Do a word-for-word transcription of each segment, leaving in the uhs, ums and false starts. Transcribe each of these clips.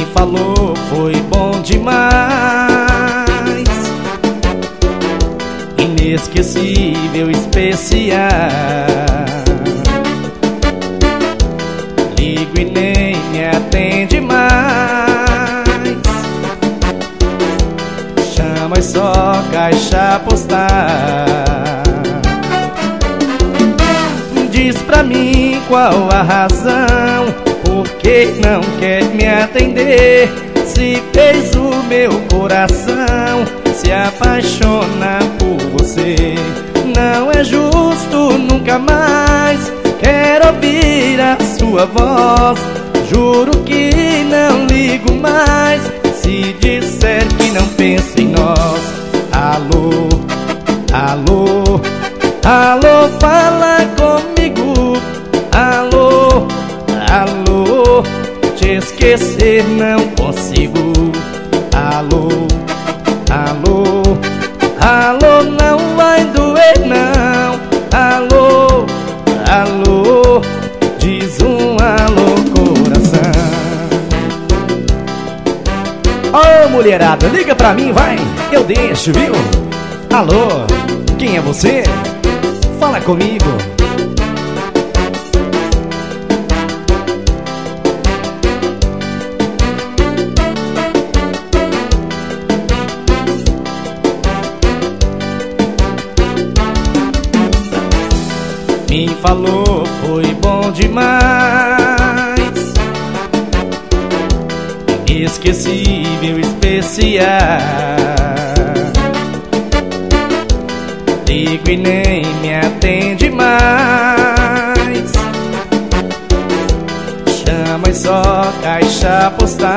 falou foi bom demais, inesquecível, especial. Ligo e nem me atende mais, chama e só caixa postal. Diz pra mim qual a razão, por que não quer me atender? Se fez o meu coração se apaixona por você. Não é justo, nunca mais quero ouvir a sua voz. Juro que não ligo mais se disser que não pensa em nós. Alô, alô, alô, fala comigo. Alô, alô, te esquecer não consigo. Alô, alô, alô, não vai doer não. Alô, alô, diz um alô coração. Ô mulherada, liga pra mim, vai, eu deixo, viu? Alô, quem é você? Fala comigo. Me falou foi bom demais, inesquecível, especial. Ligo e nem me atende mais, chama e só caixa postal.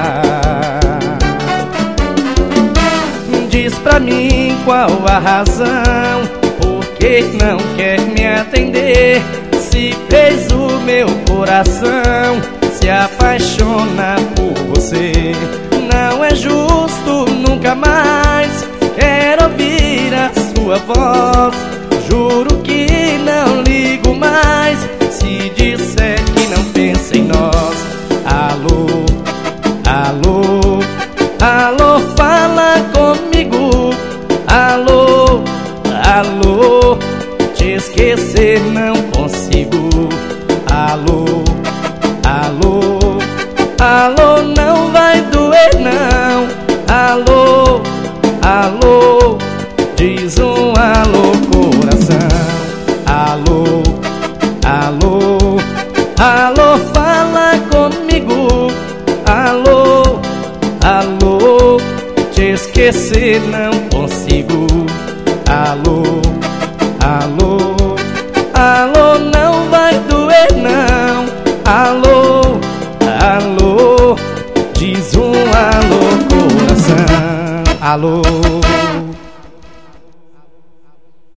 Diz pra mim qual a razão, por que não quer me atender? Se fez o meu coração se apaixona por você. Não é justo, nunca mais quero ouvir a sua voz. Juro que não ligo mais se disser que não pensa em nós. Alô, alô, alô, fala comigo. Alô, alô, te esquecer não consigo. Alô, alô, alô, não vai doer não. Alô, alô, diz um alô coração. Alô, alô, alô, fala comigo. Alô, alô, te esquecer não consigo. Alô, alô, alô, não vai doer não. Alô, alô, diz um alô coração. Alô.